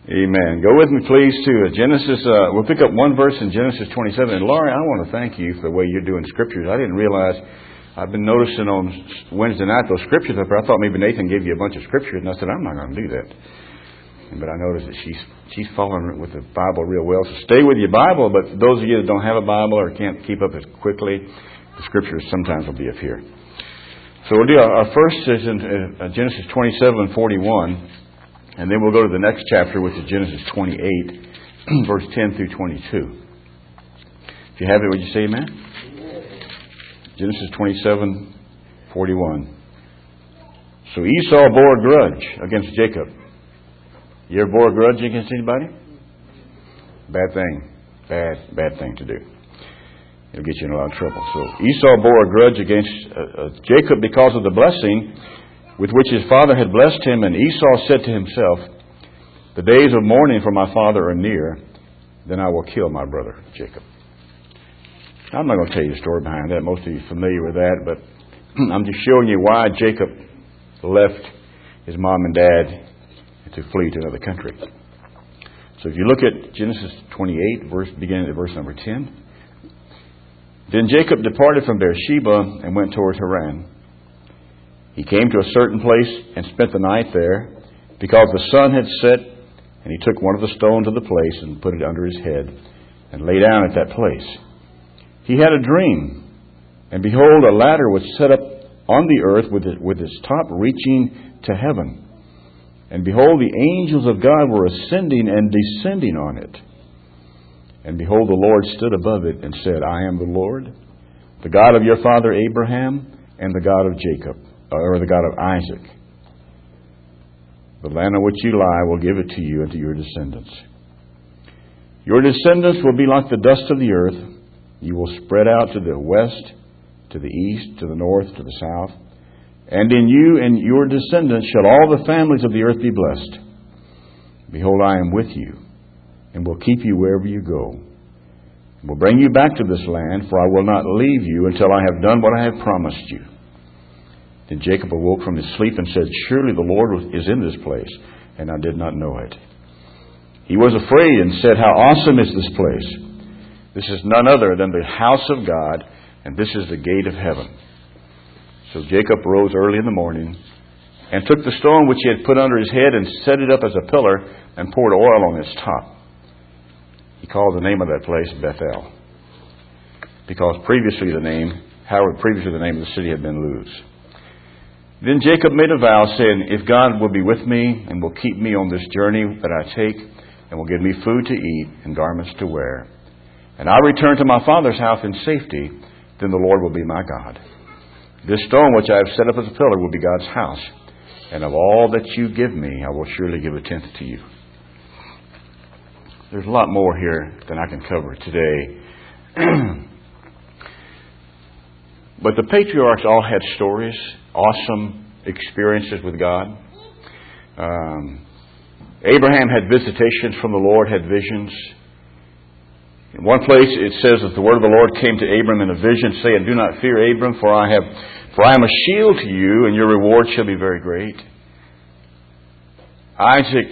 Amen. Go with me, please, to Genesis. We'll pick up one verse in Genesis 27. And Laurie, I want to thank you for the way you're doing scriptures. I didn't realize, I've been noticing on Wednesday night those scriptures up there. I thought maybe Nathan gave you a bunch of scriptures, and I said, I'm not going to do that. But I noticed that she's following with the Bible real well. So stay with your Bible, but those of you that don't have a Bible or can't keep up as quickly, the scriptures sometimes will be up here. So we'll do our first is in Genesis 27 and 41. And then we'll go to the next chapter, which is Genesis 28, verse 10 through 22. If you have it, would you say amen? Genesis 27, 41. So Esau bore a grudge against Jacob. You ever bore a grudge against anybody? Bad thing. Bad thing to do. It'll get you in a lot of trouble. So Esau bore a grudge against Jacob because of the blessing with which his father had blessed him, and Esau said to himself, the days of mourning for my father are near, then I will kill my brother Jacob. Now, I'm not going to tell you the story behind that. Most of you are familiar with that, but I'm just showing you why Jacob left his mom and dad to flee to another country. So if you look at Genesis 28, beginning at verse number 10. Then Jacob departed from Beersheba and went toward Haran. He came to a certain place and spent the night there, because the sun had set, and he took one of the stones of the place and put it under his head, and lay down at that place. He had a dream, and behold, a ladder was set up on the earth with its top reaching to heaven. And behold, the angels of God were ascending and descending on it. And behold, the Lord stood above it and said, I am the Lord, the God of your father Abraham, and the God of Jacob. Or the God of Isaac. The land on which you lie will give it to you and to your descendants. Your descendants will be like the dust of the earth. You will spread out to the west, to the east, to the north, to the south. And in you and your descendants shall all the families of the earth be blessed. Behold, I am with you, and will keep you wherever you go. And will bring you back to this land, for I will not leave you until I have done what I have promised you. Then Jacob awoke from his sleep and said, surely the Lord is in this place, and I did not know it. He was afraid and said, how awesome is this place! This is none other than the house of God, and this is the gate of heaven. So Jacob rose early in the morning and took the stone which he had put under his head and set it up as a pillar and poured oil on its top. He called the name of that place Bethel, because previously the name of the city had been Luz. Then Jacob made a vow, saying, if God will be with me and will keep me on this journey that I take, and will give me food to eat and garments to wear, and I return to my father's house in safety, then the Lord will be my God. This stone which I have set up as a pillar will be God's house, and of all that you give me, I will surely give a tenth to you. There's a lot more here than I can cover today. But the patriarchs all had stories, awesome experiences with God. Abraham had visitations from the Lord, had visions. In one place it says that the word of the Lord came to Abram in a vision, saying, do not fear, Abram, for I am a shield to you, and your reward shall be very great. Isaac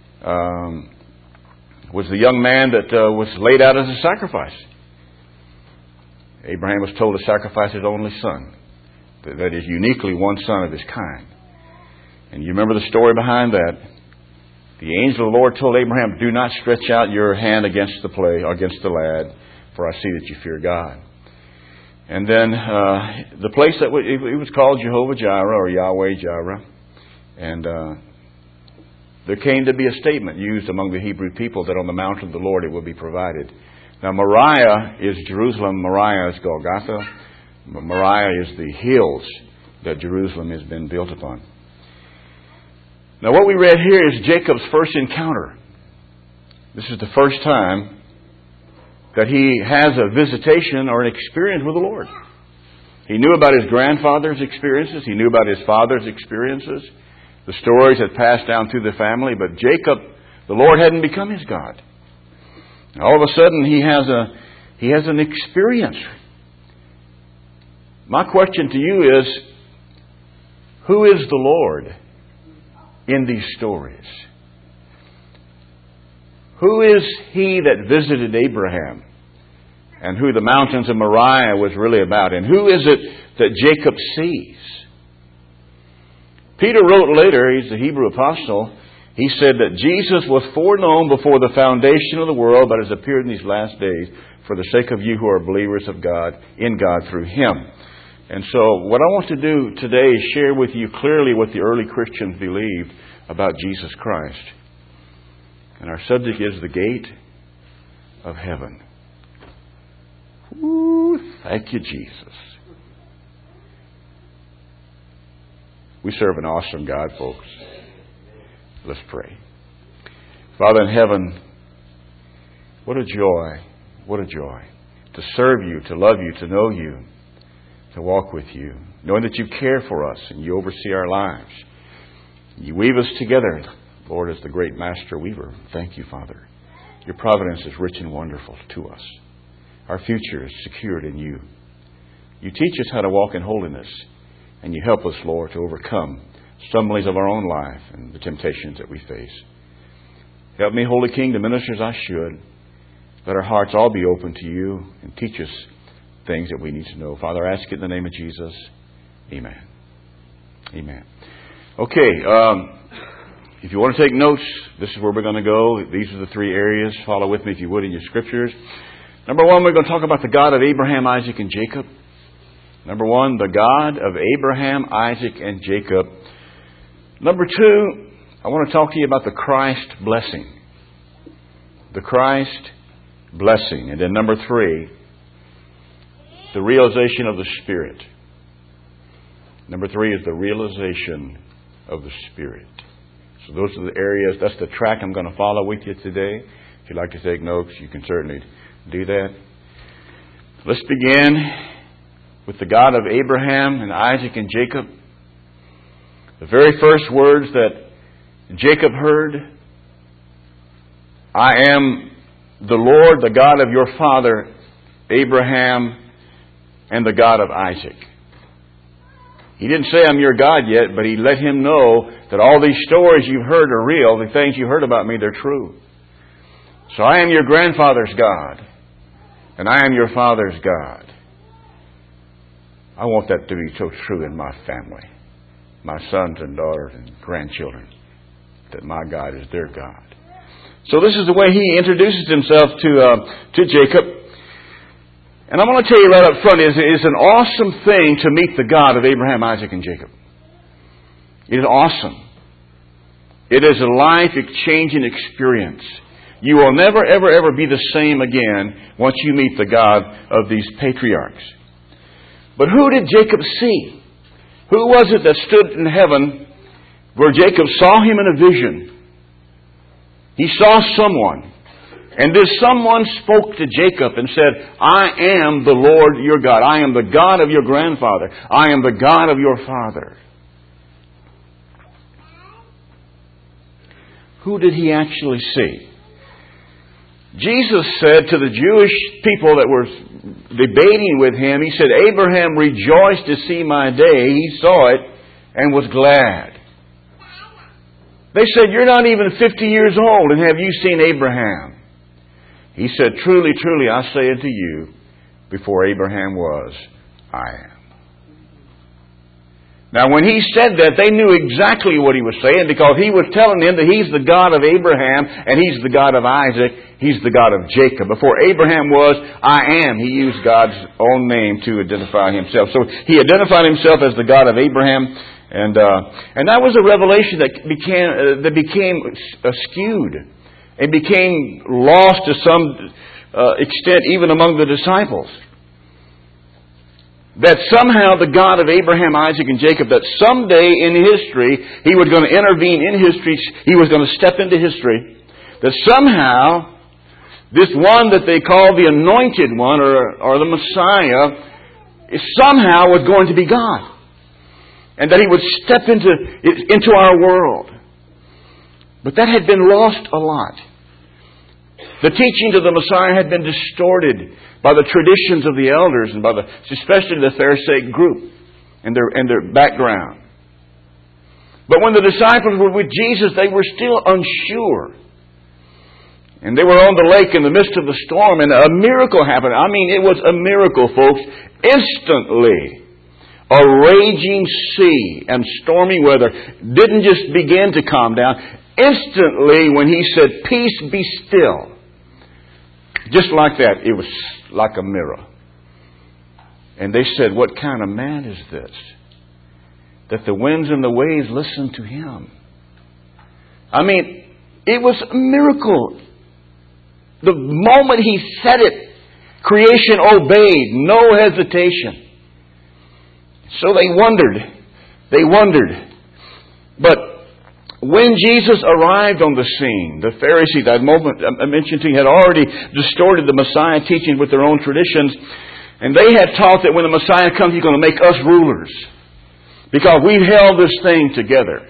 was the young man that was laid out as a sacrifice. Abraham was told to sacrifice his only son. That is uniquely one son of his kind. And you remember the story behind that. The angel of the Lord told Abraham, do not stretch out your hand against the lad, for I see that you fear God. And then the place that it was called Jehovah Jireh or Yahweh Jireh. And there came to be a statement used among the Hebrew people that on the mountain of the Lord it will be provided. Now, Moriah is Jerusalem. Moriah is Golgotha. Moriah is the hills that Jerusalem has been built upon. Now, what we read here is Jacob's first encounter. This is the first time that he has a visitation or an experience with the Lord. He knew about his grandfather's experiences. He knew about his father's experiences. The stories had passed down through the family. But Jacob, the Lord hadn't become his God. All of a sudden, he has an experience. My question to you is, who is the Lord in these stories? Who is he that visited Abraham? And who the mountains of Moriah was really about? And who is it that Jacob sees? Peter wrote later, he's the Hebrew apostle, he said that Jesus was foreknown before the foundation of the world, but has appeared in these last days for the sake of you who are believers of God, in God through Him. And so what I want to do today is share with you clearly what the early Christians believed about Jesus Christ. And our subject is the gate of heaven. Ooh, thank you, Jesus. We serve an awesome God, folks. Let's pray. Father in heaven, what a joy, what a joy to serve you, to love you, to know you, to walk with you, knowing that you care for us and you oversee our lives. You weave us together, Lord, as the great master weaver. Thank you, Father. Your providence is rich and wonderful to us. Our future is secured in you. You teach us how to walk in holiness, and you help us, Lord, to overcome stumblings of our own life and the temptations that we face. Help me, Holy King, to minister as I should. Let our hearts all be open to you and teach us things that we need to know. Father, I ask it in the name of Jesus. Amen. Amen. Okay, if you want to take notes, this is where we're going to go. These are the three areas. Follow with me, if you would, in your scriptures. Number one, we're going to talk about the God of Abraham, Isaac, and Jacob. Number one, the God of Abraham, Isaac, and Jacob. Number two, I want to talk to you about the Christ blessing. The Christ blessing. And then number three, the realization of the Spirit. Number three is the realization of the Spirit. So those are the areas, that's the track I'm going to follow with you today. If you'd like to take notes, you can certainly do that. Let's begin with the God of Abraham and Isaac and Jacob. The very first words that Jacob heard, I am the Lord, the God of your father Abraham, and the God of Isaac. He didn't say I'm your God yet, but he let him know that all these stories you've heard are real. The things you heard about me, they're true. So I am your grandfather's God, and I am your father's God. I want that to be so true in my family, my sons and daughters and grandchildren, that my God is their God. So this is the way he introduces himself to Jacob. And I want to tell you right up front, it's an awesome thing to meet the God of Abraham, Isaac, and Jacob. It is awesome. It is a life-changing experience. You will never, ever, ever be the same again once you meet the God of these patriarchs. But who did Jacob see? Who was it that stood in heaven where Jacob saw him in a vision? He saw someone. And this someone spoke to Jacob and said, I am the Lord your God. I am the God of your grandfather. I am the God of your father. Who did he actually see? Jesus said to the Jewish people that were debating with him, he said, Abraham rejoiced to see my day. He saw it and was glad. They said, you're not even 50 years old, and have you seen Abraham? He said, truly, truly, I say unto you, before Abraham was, I am. Now, when he said that, they knew exactly what he was saying, because he was telling them that he's the God of Abraham, and he's the God of Isaac, he's the God of Jacob. Before Abraham was, I am. He used God's own name to identify himself. So he identified himself as the God of Abraham, and that was a revelation that became skewed. It became lost to some extent even among the disciples. That somehow the God of Abraham, Isaac, and Jacob, that someday in history, He was going to intervene in history, He was going to step into history, that somehow this one that they call the Anointed One or the Messiah somehow was going to be God. And that He would step into our world. But that had been lost a lot. The teachings of the Messiah had been distorted by the traditions of the elders and by especially the Pharisaic group and their background. But when the disciples were with Jesus, they were still unsure. And they were on the lake in the midst of the storm, and a miracle happened. I mean, it was a miracle, folks. Instantly, a raging sea and stormy weather didn't just begin to calm down. Instantly, when He said, "Peace, be still," just like that, it was like a mirror. And they said, "What kind of man is this, that the winds and the waves listen to Him?" I mean, it was a miracle. The moment He said it, creation obeyed, no hesitation. So they wondered. But when Jesus arrived on the scene, the Pharisees, that moment I mentioned to you, had already distorted the Messiah teaching with their own traditions. And they had taught that when the Messiah comes, He's going to make us rulers, because we've held this thing together.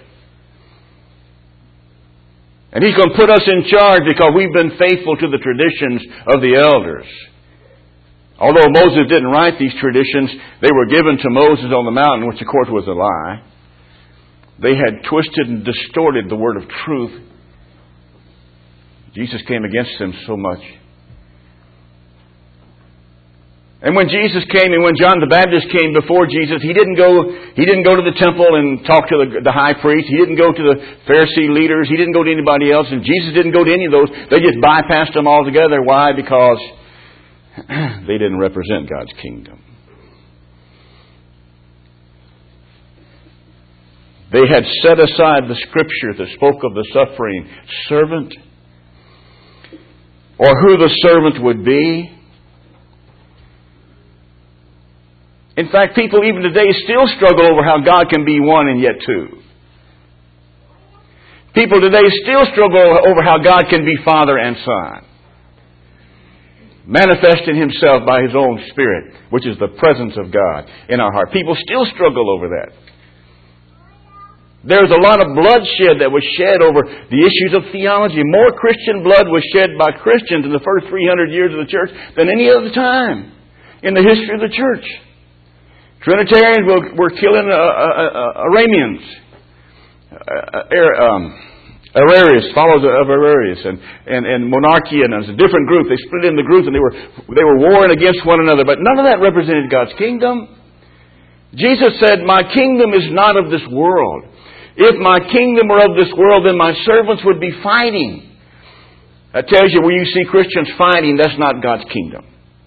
And He's going to put us in charge because we've been faithful to the traditions of the elders. Although Moses didn't write these traditions, they were given to Moses on the mountain, which of course was a lie. They had twisted and distorted the word of truth. Jesus came against them so much. And when Jesus came, and when John the Baptist came before Jesus, he didn't go to the temple and talk to the high priest. He didn't go to the Pharisee leaders. He didn't go to anybody else. And Jesus didn't go to any of those. They just bypassed them altogether. Why? Because they didn't represent God's kingdom. They had set aside the Scripture that spoke of the suffering servant, or who the servant would be. In fact, people even today still struggle over how God can be one and yet two. People today still struggle over how God can be Father and Son, manifesting Himself by His own Spirit, which is the presence of God in our heart. People still struggle over that. There's a lot of bloodshed that was shed over the issues of theology. More Christian blood was shed by Christians in the first 300 years of the church than any other time in the history of the church. Trinitarians were killing Arameans, Arius, followers of Arius, and Monarchians, a different group. They split into groups, and they were warring against one another. But none of that represented God's kingdom. Jesus said, "My kingdom is not of this world. If my kingdom were of this world, then my servants would be fighting." That tells you where you see Christians fighting, that's not God's kingdom.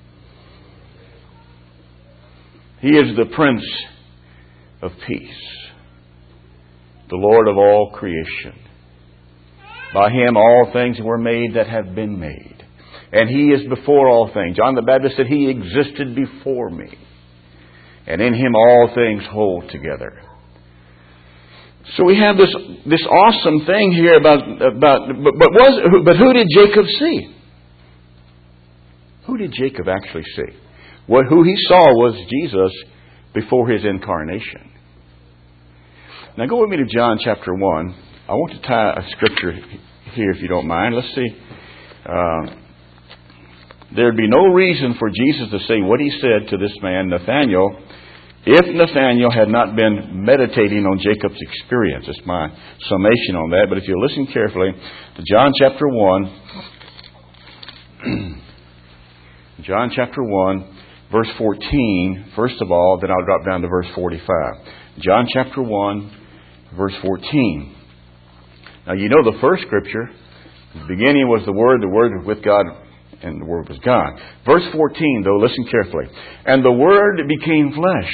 He is the Prince of Peace, the Lord of all creation. By Him all things were made that have been made. And He is before all things. John the Baptist said, "He existed before me. And in Him all things hold together." So we have this awesome thing here but who did Jacob see? Who did Jacob actually see? Who he saw was Jesus before His incarnation. Now go with me to John chapter 1. I want to tie a scripture here, if you don't mind. Let's see. There'd be no reason for Jesus to say what He said to this man, Nathanael, if Nathanael had not been meditating on Jacob's experience. It's my summation on that. But if you listen carefully to John chapter 1, John chapter 1, verse 14, first of all, then I'll drop down to verse 45. John chapter 1, verse 14. Now you know the first scripture. The beginning was the Word was with God, and the Word was God. Verse 14, though, listen carefully. And the Word became flesh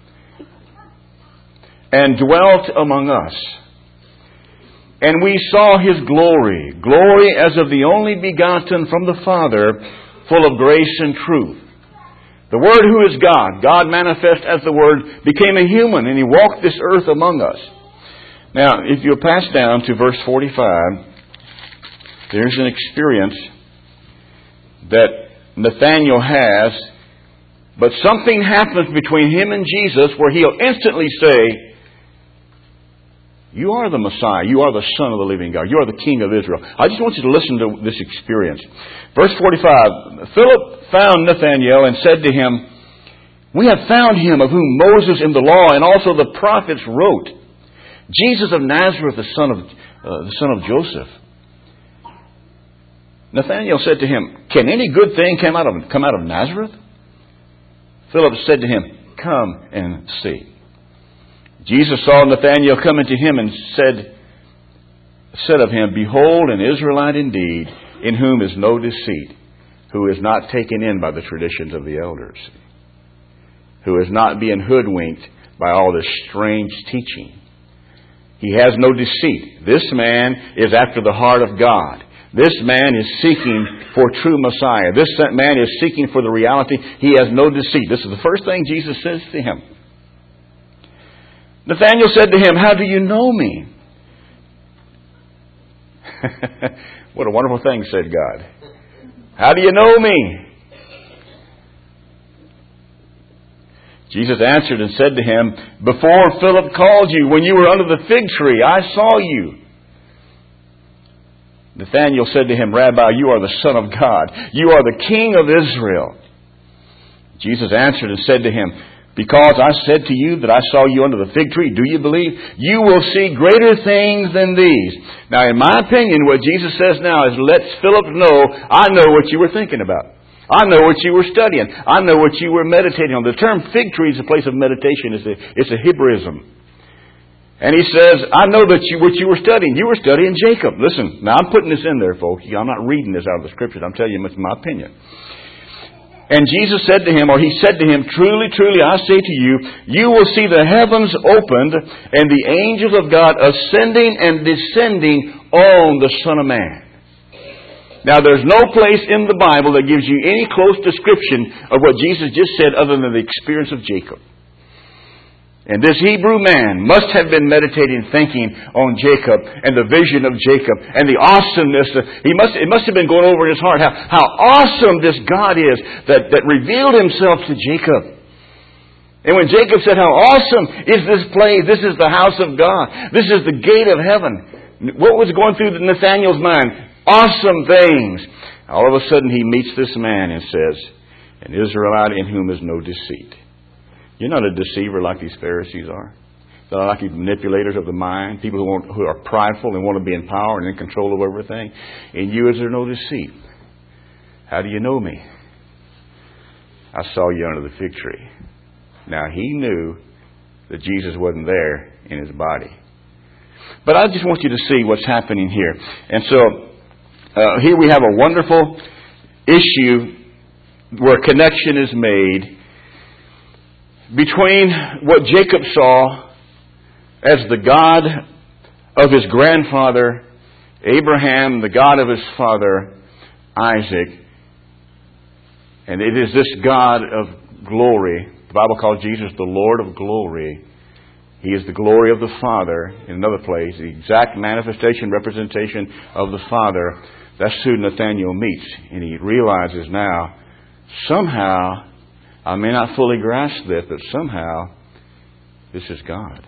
and dwelt among us. And we saw His glory, glory as of the only begotten from the Father, full of grace and truth. The Word, who is God, God manifest as the Word, became a human, and He walked this earth among us. Now, if you'll pass down to verse 45, there's an experience that Nathanael has, but something happens between him and Jesus where He'll instantly say, "You are the Messiah. You are the Son of the living God. You are the King of Israel." I just want you to listen to this experience. Verse 45, Philip found Nathanael and said to him, "We have found Him of whom Moses in the law and also the prophets wrote, Jesus of Nazareth, the son of Joseph." Nathanael said to him, "Can any good thing come out of Nazareth?" Philip said to him, "Come and see." Jesus saw Nathanael coming to him and said of him, "Behold, an Israelite indeed, in whom is no deceit, who is not taken in by the traditions of the elders, who is not being hoodwinked by all this strange teaching. He has no deceit. This man is after the heart of God. This man is seeking for true Messiah. This man is seeking for the reality. He has no deceit." This is the first thing Jesus says to him. Nathanael said to him, "How do you know me?" What a wonderful thing, said God. "How do you know me?" Jesus answered and said to him, "Before Philip called you, when you were under the fig tree, I saw you." Nathanael said to him, "Rabbi, you are the Son of God. You are the King of Israel." Jesus answered and said to him, "Because I said to you that I saw you under the fig tree, do you believe? You will see greater things than these." Now, in my opinion, what Jesus says now is, lets Philip know, I know what you were thinking about. I know what you were studying. I know what you were meditating on. The term fig tree is a place of meditation. It's a Hebraism. And he says, I know that what you were studying. You were studying Jacob. Listen, now I'm putting this in there, folks. I'm not reading this out of the Scriptures. I'm telling you it's my opinion. And Jesus said to him, or he said to him, "Truly, truly, I say to you, you will see the heavens opened and the angels of God ascending and descending on the Son of Man." Now, there's no place in the Bible that gives you any close description of what Jesus just said other than the experience of Jacob. And this Hebrew man must have been meditating, thinking on Jacob and the vision of Jacob and the awesomeness. It must have been going over in his heart how awesome this God is that revealed himself to Jacob. And when Jacob said, "How awesome is this place? This is the house of God. This is the gate of heaven." What was going through Nathanael's mind? Awesome things. All of a sudden he meets this man and says, "An Israelite in whom is no deceit." You're not a deceiver like these Pharisees are. They're not like these manipulators of the mind, people who are prideful and want to be in power and in control of everything. In you is there no deceit. How do you know me? I saw you under the fig tree. Now he knew that Jesus wasn't there in his body. But I just want you to see what's happening here. And so here we have a wonderful issue where a connection is made between what Jacob saw as the God of his grandfather Abraham, the God of his father Isaac, and it is this God of glory. The Bible calls Jesus the Lord of glory. He is the glory of the Father in another place, the exact manifestation, representation of the Father. That's who Nathanael meets. And he realizes now, somehow, I may not fully grasp this, but somehow, this is God.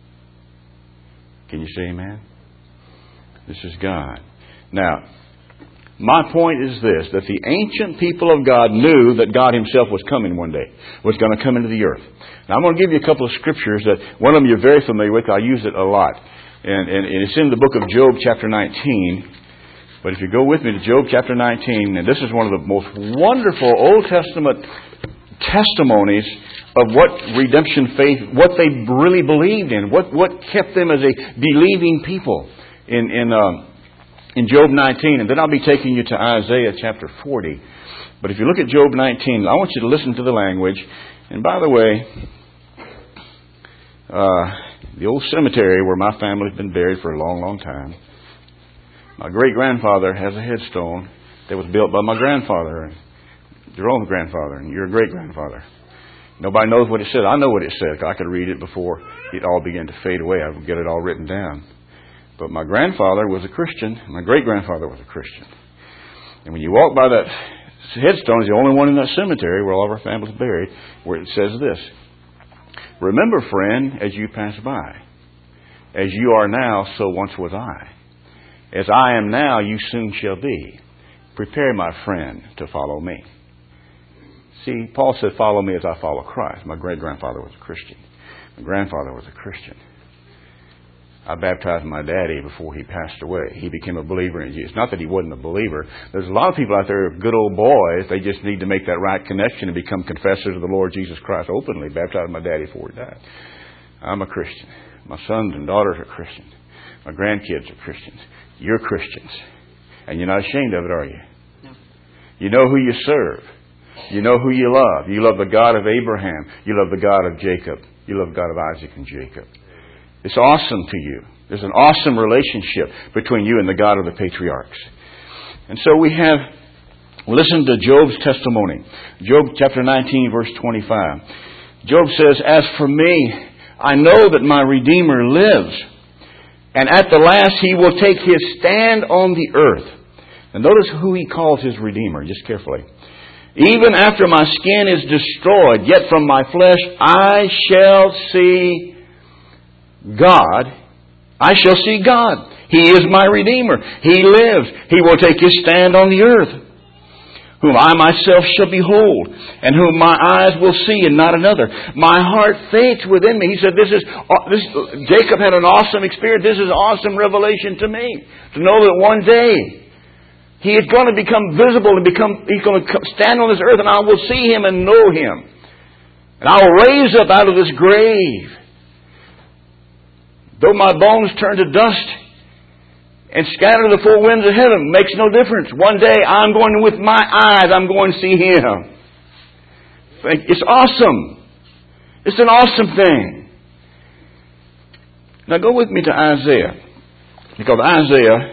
Can you say amen? This is God. Now, my point is this, that the ancient people of God knew that God Himself was coming one day, was going to come into the earth. Now, I'm going to give you a couple of scriptures that one of them you're very familiar with. I use it a lot. And it's in the book of Job, chapter 19. But if you go with me to Job, chapter 19, and this is one of the most wonderful Old Testament testimonies of what redemption faith, what they really believed in, what kept them as a believing people in Job 19. And then I'll be taking you to Isaiah chapter 40. But if you look at Job 19, I want you to listen to the language. And by the way, the old cemetery where my family's been buried for a long, long time, my great-grandfather has a headstone that was built by my grandfather, your own grandfather, and your great-grandfather. Nobody knows what it said. I know what it said. I could read it before it all began to fade away. I would get it all written down. But my grandfather was a Christian. My great-grandfather was a Christian. And when you walk by that headstone, it's the only one in that cemetery where all of our family's buried, where it says this: "Remember, friend, as you pass by, as you are now, so once was I. As I am now, you soon shall be. Prepare, my friend, to follow me." See, Paul said, "Follow me as I follow Christ." My great-grandfather was a Christian. My grandfather was a Christian. I baptized my daddy before he passed away. He became a believer in Jesus. Not that he wasn't a believer. There's a lot of people out there, good old boys, they just need to make that right connection and become confessors of the Lord Jesus Christ openly. Baptized my daddy before he died. I'm a Christian. My sons and daughters are Christians. My grandkids are Christians. You're Christians. And you're not ashamed of it, are you? No. You know who you serve. You know who you love. You love the God of Abraham. You love the God of Jacob. You love the God of Isaac and Jacob. It's awesome to you. There's an awesome relationship between you and the God of the patriarchs. And so we have listened to Job's testimony. Job chapter 19, verse 25. Job says, "As for me, I know that my Redeemer lives, and at the last he will take his stand on the earth." And notice who he calls his Redeemer, just carefully. "Even after my skin is destroyed, yet from my flesh I shall see God. I shall see God. He is my Redeemer. He lives. He will take his stand on the earth. Whom I myself shall behold, and whom my eyes will see, and not another. My heart faints within me." He said, Jacob had an awesome experience. This is awesome revelation to me. To know that one day he is going to become visible and he's going to stand on this earth, and I will see him and know him. And I will raise up out of this grave. Though my bones turn to dust and scatter the four winds of heaven, makes no difference. One day I'm going, with my eyes, I'm going to see him. It's awesome. It's an awesome thing. Now go with me to Isaiah. Because Isaiah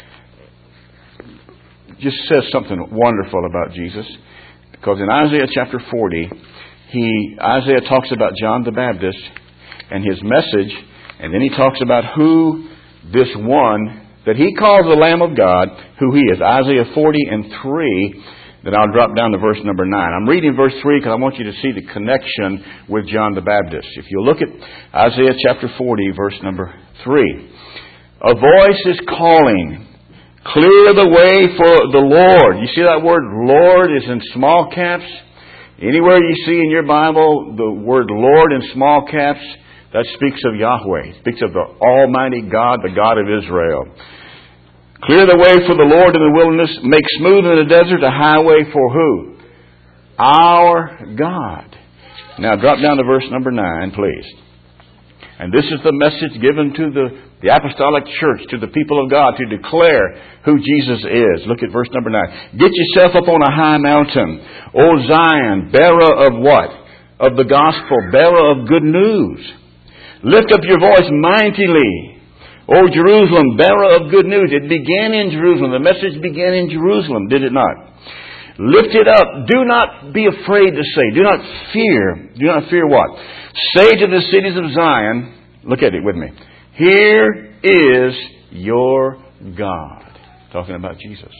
just says something wonderful about Jesus. Because in Isaiah chapter 40, Isaiah talks about John the Baptist and his message. And then he talks about who this one that he calls the Lamb of God, who he is. Isaiah 40 and 3. Then I'll drop down to verse number 9. I'm reading verse 3 because I want you to see the connection with John the Baptist. If you look at Isaiah chapter 40, verse number 3. "A voice is calling, clear the way for the Lord." You see that word Lord is in small caps? Anywhere you see in your Bible the word Lord in small caps, that speaks of Yahweh. It speaks of the Almighty God, the God of Israel. "Clear the way for the Lord in the wilderness. Make smooth in the desert a highway for" who? Our God. Now drop down to verse number 9, please. And this is the message given to the apostolic church, to the people of God, to declare who Jesus is. Look at verse number 9. "Get yourself up on a high mountain, O Zion, bearer of" what? "Of the gospel, bearer of good news. Lift up your voice mightily, O Jerusalem, bearer of good news." It began in Jerusalem. The message began in Jerusalem, did it not? "Lift it up. Do not be afraid to say." Do not fear. Do not fear what? "Say to the cities of Zion," look at it with me, "Here is your God." Talking about Jesus.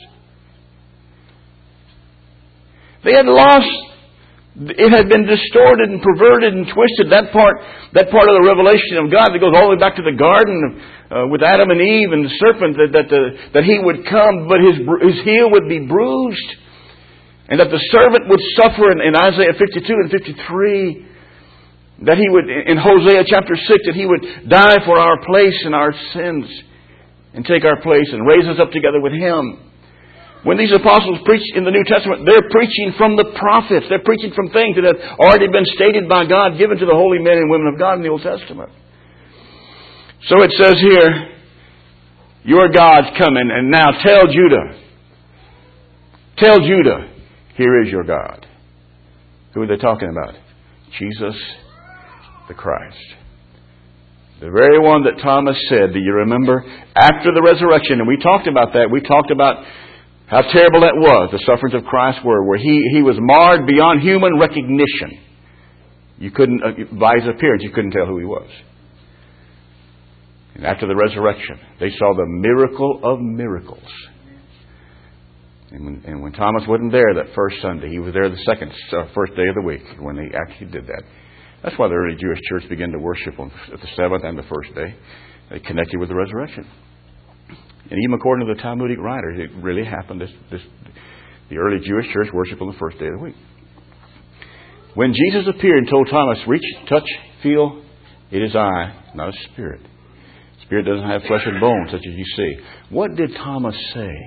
They had lost. It had been distorted and perverted and twisted. That part of the revelation of God that goes all the way back to the garden with Adam and Eve and the serpent, that he would come, but his heel would be bruised, and that the servant would suffer in Isaiah 52 and 53. That he would, in Hosea chapter 6, that he would die for our place and our sins and take our place and raise us up together with him. When these apostles preach in the New Testament, they're preaching from the prophets. They're preaching from things that have already been stated by God, given to the holy men and women of God in the Old Testament. So it says here, "Your God's coming, and now tell Judah, here is your God." Who are they talking about? Jesus the Christ. The very one that Thomas said, do you remember? After the resurrection, and we talked about that. We talked about how terrible that was, the sufferings of Christ were, where he was marred beyond human recognition. You couldn't, by his appearance, you couldn't tell who he was. And after the resurrection, they saw the miracle of miracles. And when Thomas wasn't there that first Sunday, he was there the first day of the week when they actually did that. That's why the early Jewish church began to worship on the seventh and the first day. They connected with the resurrection. And even according to the Talmudic writers, it really happened. The early Jewish church worshiped on the first day of the week. When Jesus appeared and told Thomas, reach, touch, feel, it is I, not a spirit. Spirit doesn't have flesh and bone, such as you see. What did Thomas say?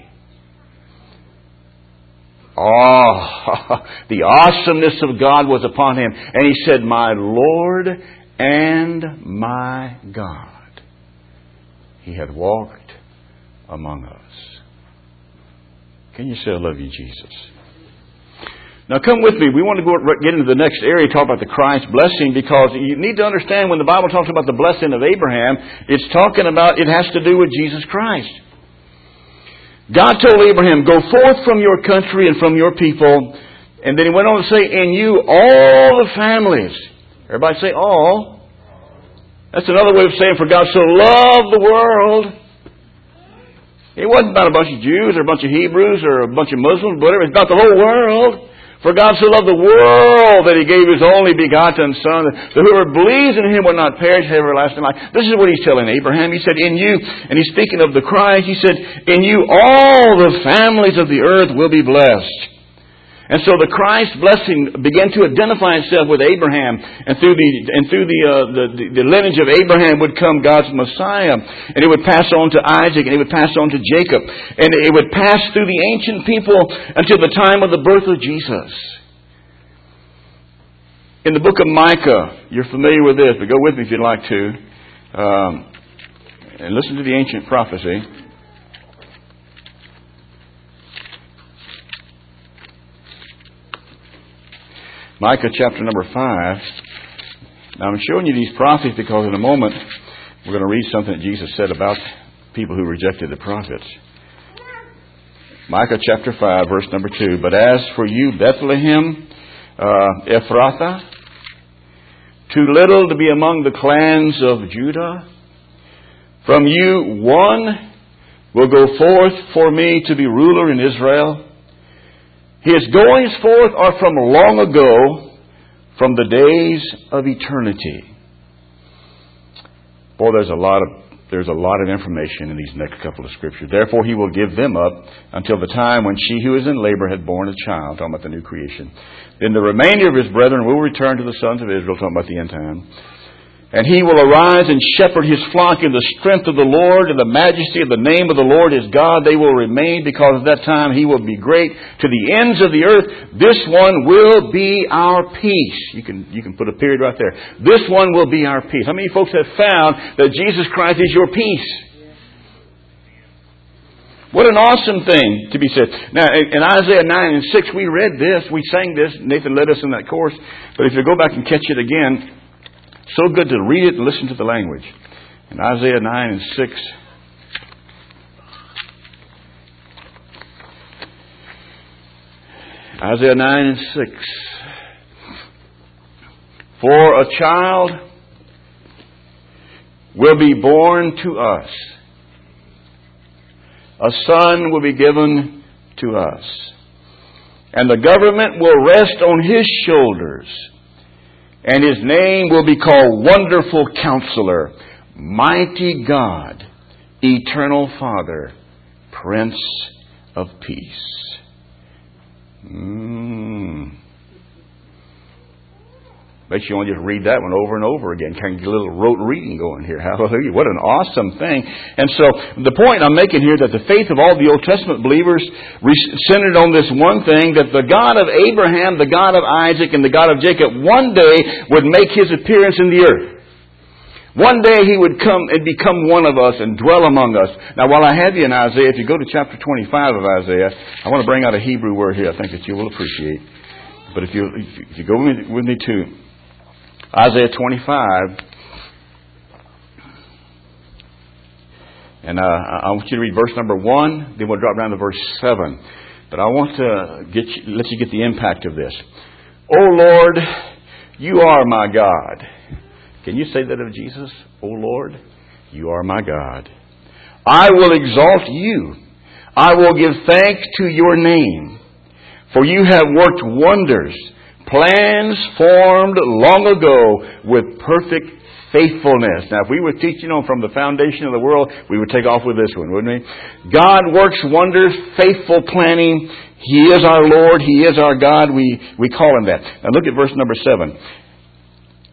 Oh, the awesomeness of God was upon him. And he said, my Lord and my God. He had walked among us. Can you say, I love you, Jesus? Now come with me. We want to get into the next area, talk about the Christ blessing, because you need to understand when the Bible talks about the blessing of Abraham, it's talking about, it has to do with Jesus Christ. God told Abraham, go forth from your country and from your people. And then He went on to say, in you all the families. Everybody say all. That's another way of saying, for God so loved the world. It wasn't about a bunch of Jews or a bunch of Hebrews or a bunch of Muslims, whatever. It's about the whole world. For God so loved the world that He gave His only begotten Son, that whoever believes in Him will not perish, have everlasting life. This is what He's telling Abraham. He said, in you, and He's speaking of the Christ, He said, in you all the families of the earth will be blessed. And so the Christ blessing began to identify itself with Abraham, and through the lineage of Abraham would come God's Messiah, and it would pass on to Isaac, and it would pass on to Jacob, and it would pass through the ancient people until the time of the birth of Jesus. In the book of Micah, you're familiar with this, but go with me if you'd like to, and listen to the ancient prophecy. Micah chapter number 5. Now I'm showing you these prophecies because in a moment we're going to read something that Jesus said about people who rejected the prophets. Micah chapter 5 verse number 2. But as for you, Bethlehem, Ephrathah, too little to be among the clans of Judah, from you one will go forth for me to be ruler in Israel. His goings forth are from long ago, from the days of eternity. Boy, there's a lot of information in these next couple of scriptures. Therefore, He will give them up until the time when she who is in labor had borne a child, talking about the new creation. Then the remainder of His brethren will return to the sons of Israel, talking about the end time. And He will arise and shepherd His flock in the strength of the Lord, in the majesty of the name of the Lord his God. They will remain, because at that time He will be great to the ends of the earth. This one will be our peace. You can put a period right there. This one will be our peace. How many folks have found that Jesus Christ is your peace? What an awesome thing to be said. Now, in Isaiah 9 and 6, we read this. We sang this. Nathan led us in that course. But if you go back and catch it again, so good to read it and listen to the language. In Isaiah 9 and 6. Isaiah 9 and 6. For a child will be born to us. A son will be given to us. And the government will rest on His shoulders. And His name will be called Wonderful Counselor, Mighty God, Eternal Father, Prince of Peace. Makes you want to just read that one over and over again. Kind of get a little rote reading going here. Hallelujah. What an awesome thing. And so the point I'm making here, that the faith of all the Old Testament believers centered on this one thing, that the God of Abraham, the God of Isaac, and the God of Jacob one day would make His appearance in the earth. One day He would come and become one of us and dwell among us. Now, while I have you in Isaiah, if you go to chapter 25 of Isaiah, I want to bring out a Hebrew word here I think that you will appreciate. But if you go with me to Isaiah 25, and I want you to read verse number 1, then we'll drop down to verse 7. But I want to let you get the impact of this. O Lord, You are my God. Can you say that of Jesus? O Lord, You are my God. I will exalt You. I will give thanks to Your name. For You have worked wonders, plans formed long ago with perfect faithfulness. Now, if we were teaching on from the foundation of the world, we would take off with this one, wouldn't we? God works wonders, faithful planning. He is our Lord. He is our God. We call Him that. Now, look at verse number 7.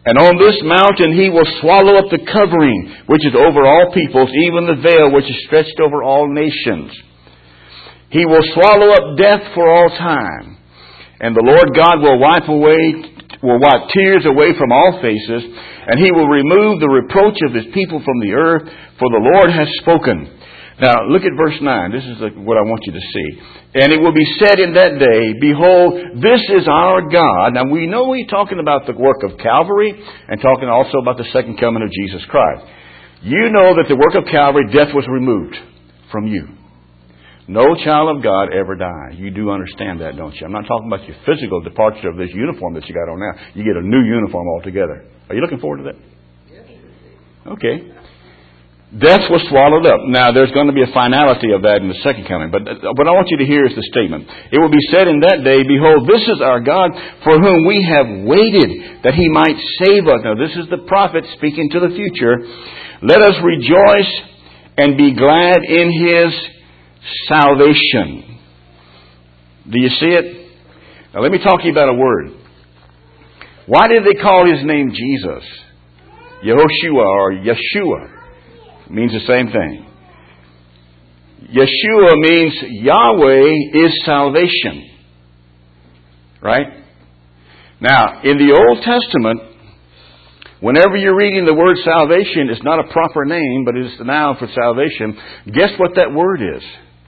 And on this mountain He will swallow up the covering, which is over all peoples, even the veil which is stretched over all nations. He will swallow up death for all time. And the Lord God will wipe tears away from all faces, and He will remove the reproach of His people from the earth, for the Lord has spoken. Now, look at verse 9. This is what I want you to see. And it will be said in that day, Behold, this is our God. Now, we know He's talking about the work of Calvary and talking also about the second coming of Jesus Christ. You know that the work of Calvary, death was removed from you. No child of God ever dies. You do understand that, don't you? I'm not talking about your physical departure of this uniform that you got on now. You get a new uniform altogether. Are you looking forward to that? Okay. Death was swallowed up. Now, there's going to be a finality of that in the second coming. But what I want you to hear is the statement. It will be said in that day, Behold, this is our God for whom we have waited, that He might save us. Now, this is the prophet speaking to the future. Let us rejoice and be glad in His salvation. Do you see it? Now, let me talk to you about a word. Why did they call His name Jesus? Yehoshua or Yeshua. Means the same thing. Yeshua means Yahweh is salvation. Right? Now, in the Old Testament, whenever you're reading the word salvation, it's not a proper name, but it's the noun for salvation. Guess what that word is?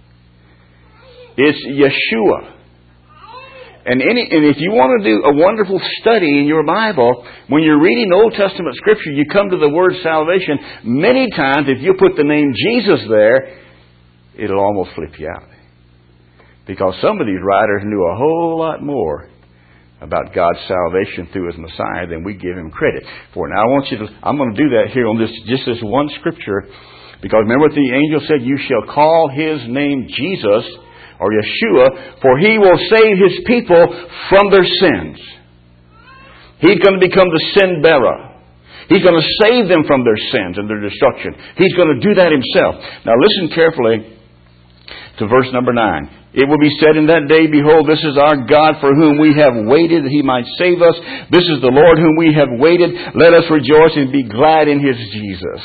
It's Yeshua. And if you want to do a wonderful study in your Bible, when you're reading Old Testament Scripture, you come to the word salvation. Many times, if you put the name Jesus there, it'll almost flip you out. Because some of these writers knew a whole lot more about God's salvation through His Messiah than we give Him credit for. Now, I'm going to do that here on just this one Scripture. Because remember what the angel said, You shall call His name Jesus, or Yeshua, for He will save His people from their sins. He's going to become the sin bearer. He's going to save them from their sins and their destruction. He's going to do that Himself. Now listen carefully to verse number 9. It will be said in that day, Behold, this is our God for whom we have waited, that He might save us. This is the Lord whom we have waited. Let us rejoice and be glad in His Jesus.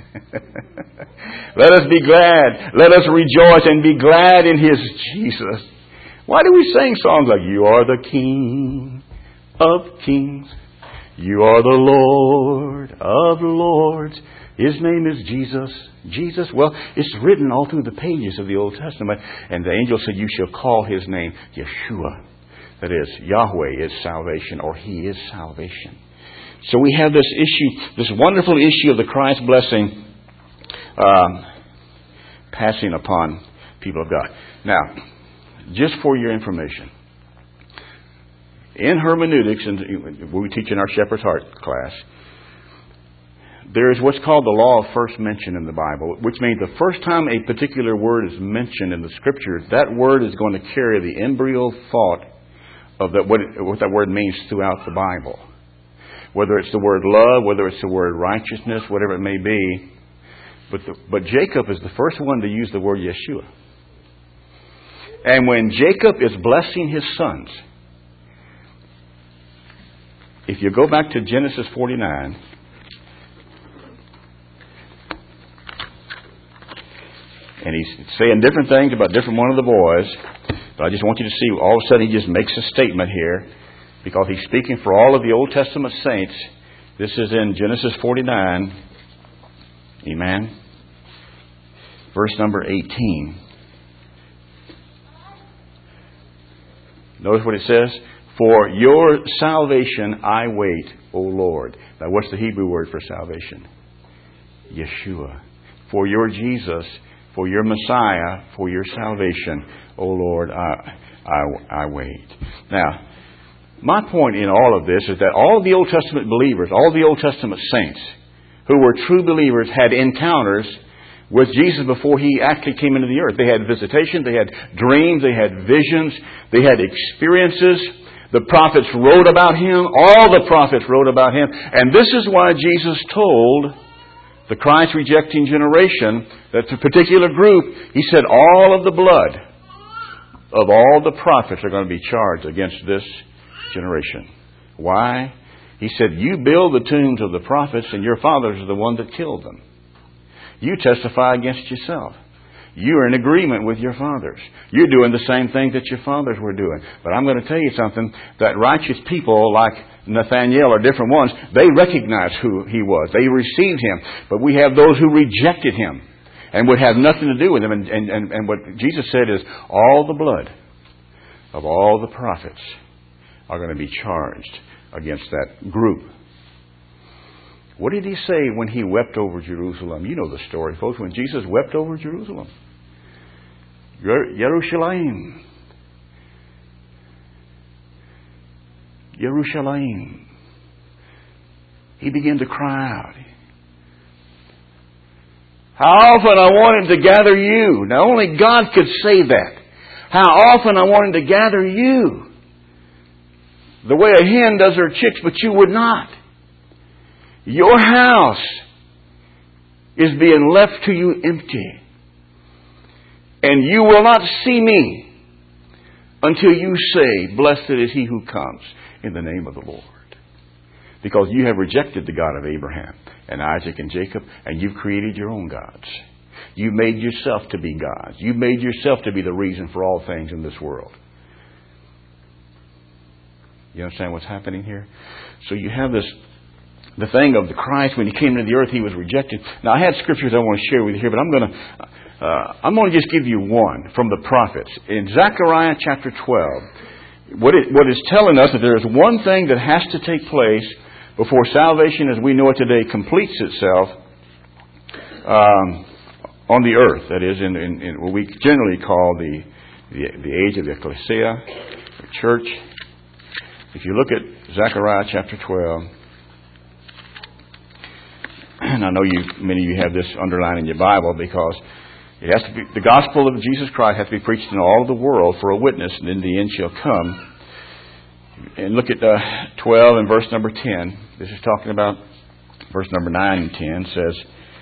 Let us be glad. Let us rejoice and be glad in His Jesus. Why do we sing songs like, You are the King of Kings. You are the Lord of Lords. His name is Jesus. Jesus, well, it's written all through the pages of the Old Testament. And the angel said, You shall call His name Yeshua. That is, Yahweh is salvation, or He is salvation. So we have this issue, this wonderful issue of the Christ blessing passing upon people of God. Now, just for your information, in hermeneutics, and we teach in our Shepherd's Heart class, there is what's called the law of first mention in the Bible, which means the first time a particular word is mentioned in the Scripture, that word is going to carry the embryo thought of what that word means throughout the Bible. Whether it's the word love, whether it's the word righteousness, whatever it may be. But Jacob is the first one to use the word Yeshua. And when Jacob is blessing his sons, if you go back to Genesis 49, and he's saying different things about different one of the boys, but I just want you to see, all of a sudden he just makes a statement here, because he's speaking for all of the Old Testament saints. This is in Genesis 49. Amen. Verse number 18. Notice what it says. For your salvation I wait, O Lord. Now what's the Hebrew word for salvation? Yeshua. For your Jesus, for your Messiah, for your salvation, O Lord, I wait. Now, my point in all of this is that all of the Old Testament believers, all the Old Testament saints who were true believers had encounters with Jesus before He actually came into the earth. They had visitation, they had dreams, they had visions, they had experiences. The prophets wrote about Him. All the prophets wrote about Him. And this is why Jesus told the Christ-rejecting generation, that the particular group, He said, all of the blood of all the prophets are going to be charged against this generation. Why? He said, you build the tombs of the prophets, and your fathers are the one that killed them. You testify against yourself. You are in agreement with your fathers. You're doing the same thing that your fathers were doing. But I'm going to tell you something, that righteous people like Nathaniel or different ones, they recognized who he was. They received him. But we have those who rejected him and would have nothing to do with him. And what Jesus said is, all the blood of all the prophets are going to be charged against that group. What did he say when he wept over Jerusalem? You know the story, folks. When Jesus wept over Jerusalem. Yerushalayim. Yerushalayim. He began to cry out. How often I wanted to gather you. Now only God could say that. How often I wanted to gather you. The way a hen does her chicks, but you would not. Your house is being left to you empty. And you will not see me until you say, blessed is he who comes in the name of the Lord. Because you have rejected the God of Abraham and Isaac and Jacob, and you've created your own gods. You've made yourself to be gods. You've made yourself to be the reason for all things in this world. You understand what's happening here? So you have this, the thing of the Christ, when he came into the earth, he was rejected. Now, I had scriptures I want to share with you here, but I'm going to just give you one from the prophets. In Zechariah chapter 12, what is telling us that there is one thing that has to take place before salvation as we know it today completes itself on the earth. That is, in what we generally call the age of the ecclesia, the church. If you look at Zechariah chapter 12, and I know many of you have this underlined in your Bible because it has to be, the gospel of Jesus Christ has to be preached in all of the world for a witness, and then the end shall come. And look at 12 and verse number 10. This is talking about verse number 9 and 10 says,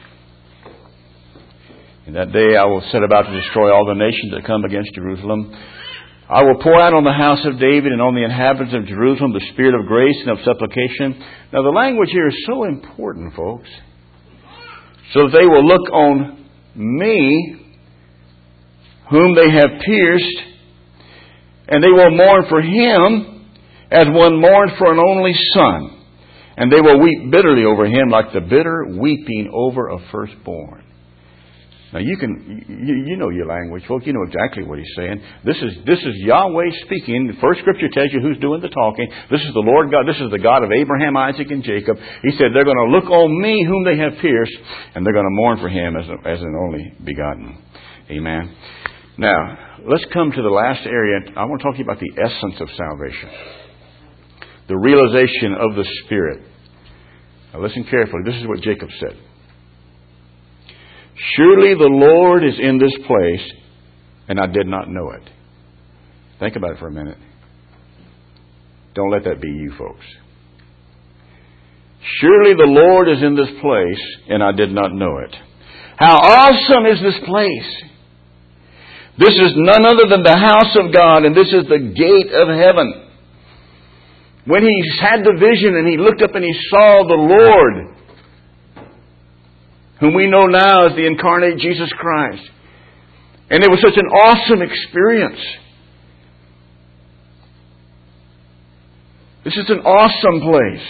in that day I will set about to destroy all the nations that come against Jerusalem. I will pour out on the house of David and on the inhabitants of Jerusalem the spirit of grace and of supplication. Now the language here is so important, folks. So that they will look on me, whom they have pierced, and they will mourn for him as one mourned for an only son. And they will weep bitterly over him like the bitter weeping over a firstborn. Now you know your language, folks. You know exactly what he's saying. This is Yahweh speaking. The first scripture tells you who's doing the talking. This is the Lord God. This is the God of Abraham, Isaac, and Jacob. He said they're going to look on me whom they have pierced, and they're going to mourn for him as an only begotten. Amen. Now, let's come to the last area. I want to talk to you about the essence of salvation. The realization of the Spirit. Now listen carefully. This is what Jacob said. Surely the Lord is in this place, and I did not know it. Think about it for a minute. Don't let that be you, folks. Surely the Lord is in this place, and I did not know it. How awesome is this place! This is none other than the house of God, and this is the gate of heaven. When he had the vision and he looked up and he saw the Lord, whom we know now as the incarnate Jesus Christ. And it was such an awesome experience. This is an awesome place.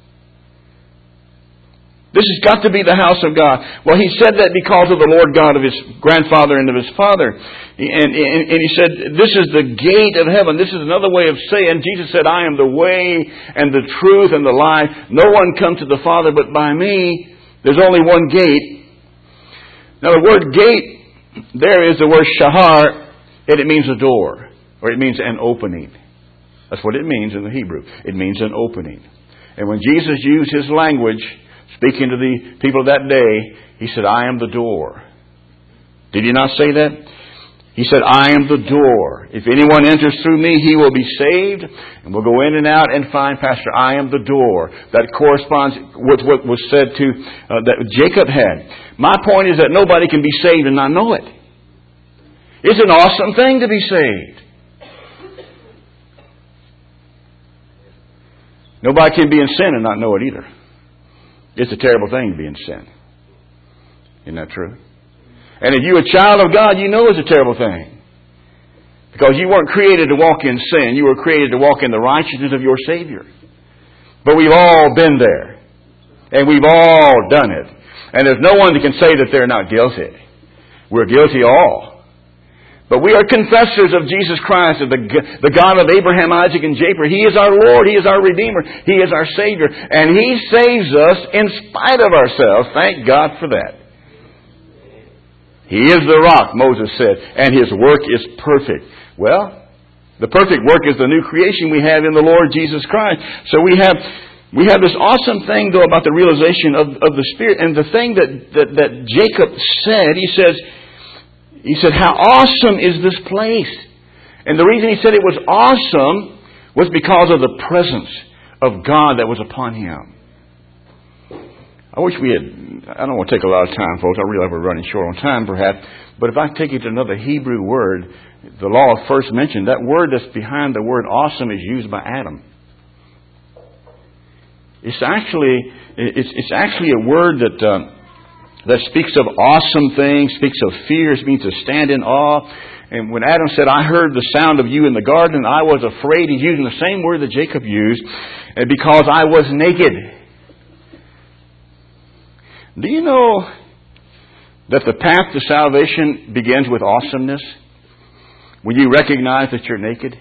This has got to be the house of God. Well, he said that because of the Lord God of his grandfather and of his father. And he said, this is the gate of heaven. This is another way of saying, Jesus said, I am the way and the truth and the life. No one comes to the Father but by me. There's only one gate. Now the word gate, there is the word shahar, and it means a door, or it means an opening. That's what it means in the Hebrew. It means an opening. And when Jesus used his language, speaking to the people of that day, he said, I am the door. Did he not say that? He said, I am the door. If anyone enters through me, he will be saved. And we'll go in and out and find, Pastor, I am the door. That corresponds with what was said to that Jacob had. My point is that nobody can be saved and not know it. It's an awesome thing to be saved. Nobody can be in sin and not know it either. It's a terrible thing to be in sin. Isn't that true? And if you're a child of God, you know it's a terrible thing. Because you weren't created to walk in sin. You were created to walk in the righteousness of your Savior. But we've all been there. And we've all done it. And there's no one that can say that they're not guilty. We're guilty all. But we are confessors of Jesus Christ, of the God of Abraham, Isaac, and Jacob. He is our Lord. He is our Redeemer. He is our Savior. And He saves us in spite of ourselves. Thank God for that. He is the rock, Moses said, and His work is perfect. Well, the perfect work is the new creation we have in the Lord Jesus Christ. So we have this awesome thing, though, about the realization of the Spirit. And the thing that Jacob said, he said, how awesome is this place? And the reason he said it was awesome was because of the presence of God that was upon him. I wish we had, I don't want to take a lot of time, folks. I realize we're running short on time, perhaps. But if I take you to another Hebrew word, the law first mentioned, that word that's behind the word awesome is used by Adam. It's actually a word that speaks of awesome things, speaks of fear. It means to stand in awe. And when Adam said, I heard the sound of you in the garden, I was afraid, he's using the same word that Jacob used, because I was naked. Do you know that the path to salvation begins with awesomeness? When you recognize that you're naked?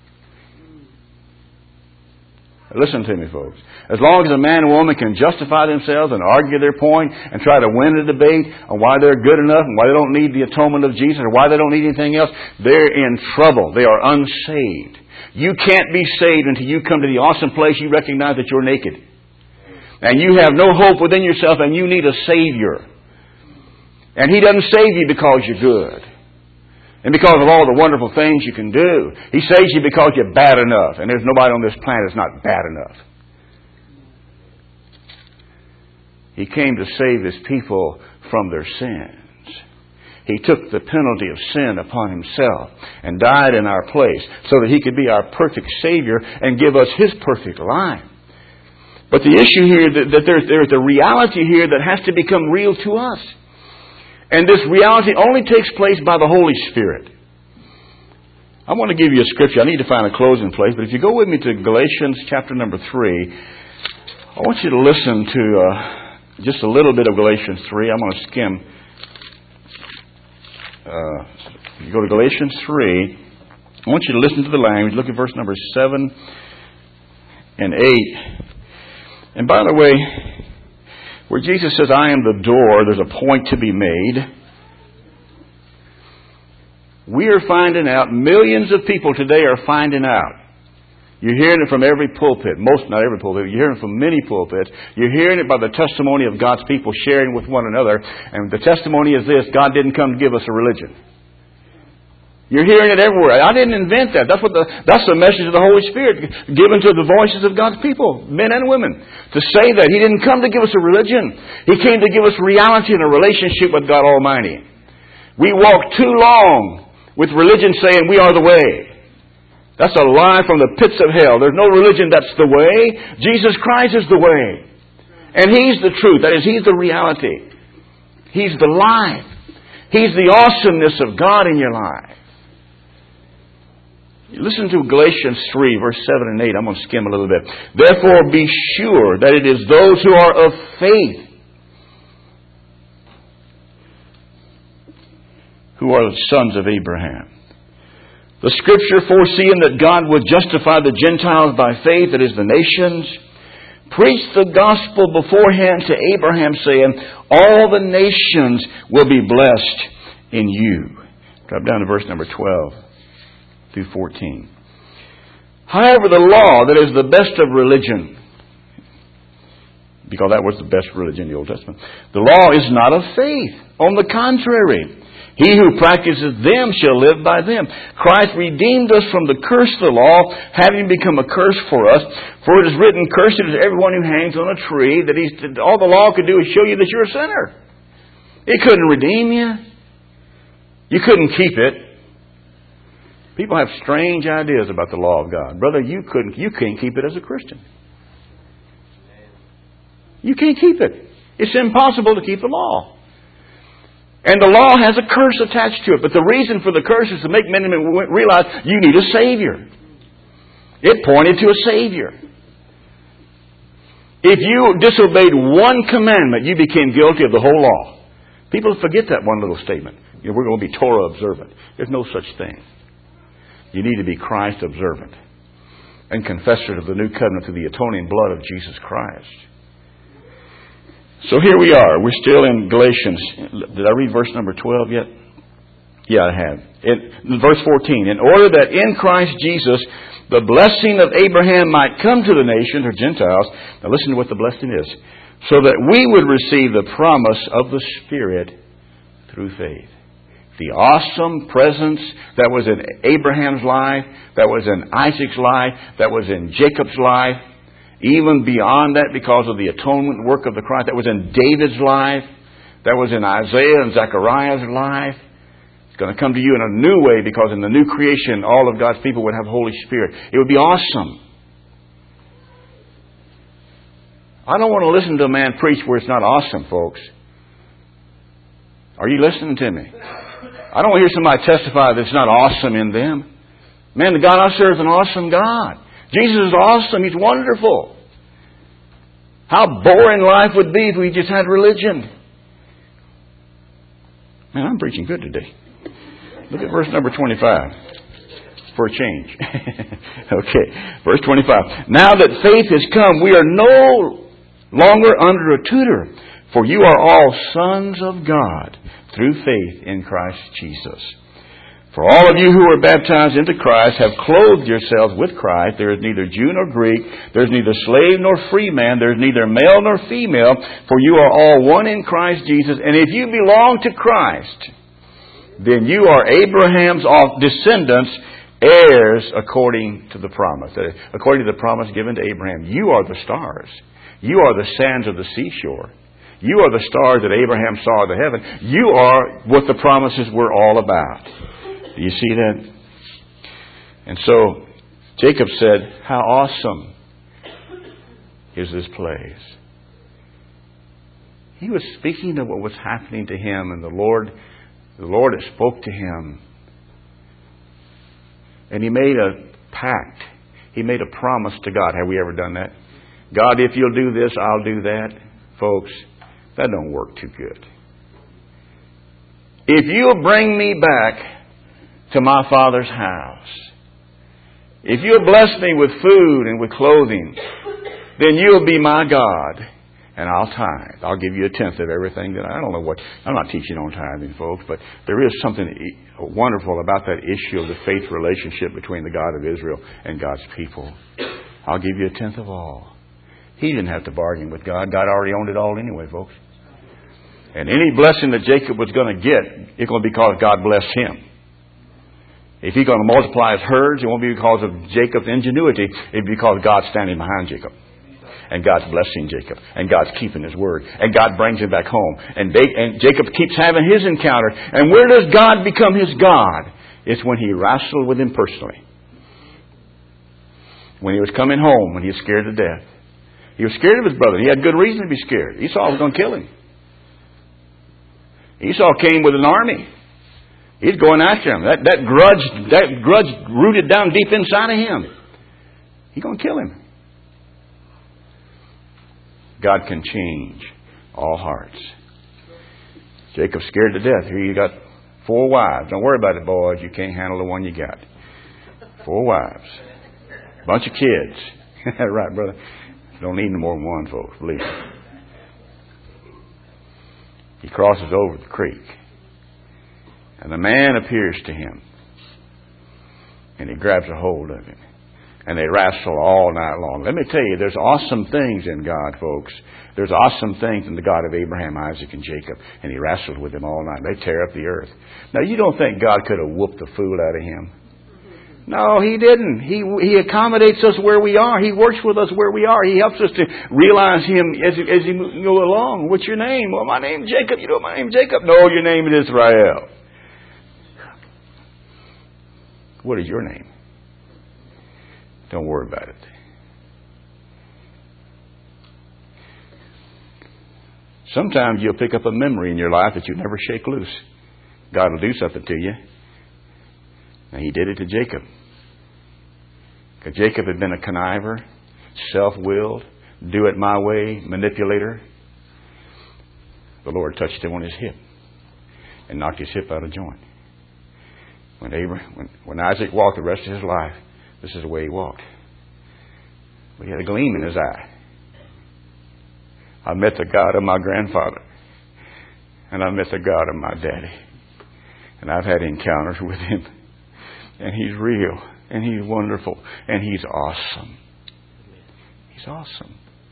Listen to me, folks. As long as a man and woman can justify themselves and argue their point and try to win a debate on why they're good enough and why they don't need the atonement of Jesus or why they don't need anything else, they're in trouble. They are unsaved. You can't be saved until you come to the awesome place you recognize that you're naked. And you have no hope within yourself and you need a Savior. And He doesn't save you because you're good. And because of all the wonderful things you can do. He saves you because you're bad enough. And there's nobody on this planet that's not bad enough. He came to save His people from their sins. He took the penalty of sin upon Himself and died in our place so that He could be our perfect Savior and give us His perfect life. But the issue here, that there's a reality here that has to become real to us. And this reality only takes place by the Holy Spirit. I want to give you a scripture. I need to find a closing place. But if you go with me to Galatians chapter number 3, I want you to listen to just a little bit of Galatians 3. I'm going to skim. You go to Galatians 3. I want you to listen to the language. Look at verse number 7 and 8. And by the way, where Jesus says, I am the door, there's a point to be made. We are finding out, millions of people today are finding out. You're hearing it from every pulpit. Not every pulpit. You're hearing it from many pulpits. You're hearing it by the testimony of God's people sharing with one another. And the testimony is this: God didn't come to give us a religion. You're hearing it everywhere. I didn't invent that. That's the message of the Holy Spirit given to the voices of God's people, men and women, to say that He didn't come to give us a religion. He came to give us reality and a relationship with God Almighty. We walk too long with religion saying we are the way. That's a lie from the pits of hell. There's no religion that's the way. Jesus Christ is the way. And He's the truth. That is, He's the reality. He's the life. He's the awesomeness of God in your life. Listen to Galatians 3, verse 7 and 8. I'm going to skim a little bit. Therefore be sure that it is those who are of faith who are the sons of Abraham. The Scripture, foreseeing that God would justify the Gentiles by faith, that is, the nations, preached the gospel beforehand to Abraham, saying, all the nations will be blessed in you. Drop down to verse number 12. Through 14. However, the law, that is the best of religion, because that was the best religion in the Old Testament, the law is not of faith. On the contrary, he who practices them shall live by them. Christ redeemed us from the curse of the law, having become a curse for us. For it is written, cursed is everyone who hangs on a tree. That all the law could do is show you that you're a sinner. It couldn't redeem you. You couldn't keep it. People have strange ideas about the law of God. Brother, you can't keep it as a Christian. You can't keep it. It's impossible to keep the law. And the law has a curse attached to it. But the reason for the curse is to make men and women realize you need a Savior. It pointed to a Savior. If you disobeyed one commandment, you became guilty of the whole law. People forget that one little statement. We're going to be Torah observant. There's no such thing. You need to be Christ observant and confessors of the new covenant through the atoning blood of Jesus Christ. So here we are. We're still in Galatians. Did I read verse number 12 yet? Yeah, I have. In verse 14. In order that in Christ Jesus the blessing of Abraham might come to the nations or Gentiles. Now listen to what the blessing is. So that we would receive the promise of the Spirit through faith. The awesome presence that was in Abraham's life, that was in Isaac's life, that was in Jacob's life, even beyond that because of the atonement work of the Christ, that was in David's life, that was in Isaiah and Zechariah's life. It's going to come to you in a new way because in the new creation, all of God's people would have the Holy Spirit. It would be awesome. I don't want to listen to a man preach where it's not awesome, folks. Are you listening to me? I don't want to hear somebody testify that it's not awesome in them. Man, the God I serve is an awesome God. Jesus is awesome. He's wonderful. How boring life would be if we just had religion. Man, I'm preaching good today. Look at verse number 25. For a change. Okay. Verse 25. Now that faith has come, we are no longer under a tutor. For you are all sons of God through faith in Christ Jesus. For all of you who are baptized into Christ have clothed yourselves with Christ. There is neither Jew nor Greek. There is neither slave nor free man. There is neither male nor female. For you are all one in Christ Jesus. And if you belong to Christ, then you are Abraham's descendants, heirs according to the promise. According to the promise given to Abraham. You are the stars. You are the sands of the seashore. You are the stars that Abraham saw in the heaven. You are what the promises were all about. Do you see that? And so Jacob said, how awesome is this place. He was speaking of what was happening to him, and the Lord had spoke to him. And he made a pact. He made a promise to God. Have we ever done that? God, if you'll do this, I'll do that. Folks, that don't work too good. If you'll bring me back to my Father's house, if you'll bless me with food and with clothing, then you'll be my God, and I'll tithe. I'll give you a tenth of everything that I don't know what. I'm not teaching on tithing, folks, but there is something wonderful about that issue of the faith relationship between the God of Israel and God's people. I'll give you a tenth of all. He didn't have to bargain with God. God already owned it all anyway, folks. And any blessing that Jacob was going to get, it's going to be because God blessed him. If he's going to multiply his herds, it won't be because of Jacob's ingenuity. It'll be because God's standing behind Jacob. And God's blessing Jacob. And God's keeping His word. And God brings him back home. And Jacob keeps having his encounter. And where does God become his God? It's when he wrestled with him personally. When he was coming home, when he was scared to death. He was scared of his brother. He had good reason to be scared. Esau was going to kill him. Esau came with an army. He's going after him. That grudge rooted down deep inside of him. He's going to kill him. God can change all hearts. Jacob's scared to death. Here you got 4 wives. Don't worry about it, boys. You can't handle the one you got. 4 wives. Bunch of kids. Right, brother? Don't need no more than one, folks. Believe me. He crosses over the creek. And the man appears to him. And he grabs a hold of him. And they wrestle all night long. Let me tell you, there's awesome things in God, folks. There's awesome things in the God of Abraham, Isaac, and Jacob. And he wrestled with them all night. They tear up the earth. Now, you don't think God could have whooped the fool out of him? No, He didn't. He accommodates us where we are. He works with us where we are. He helps us to realize Him as He go along. What's your name? Well, my name's Jacob. You know my name's Jacob. No, your name is Israel. What is your name? Don't worry about it. Sometimes you'll pick up a memory in your life that you never shake loose. God will do something to you. And He did it to Jacob. Because Jacob had been a conniver, self-willed, do it my way, manipulator. The Lord touched him on his hip and knocked his hip out of joint. When Isaac walked the rest of his life, this is the way he walked. But he had a gleam in his eye. I met the God of my grandfather. And I met the God of my daddy. And I've had encounters with Him. And He's real. And He's wonderful. And He's awesome. He's awesome.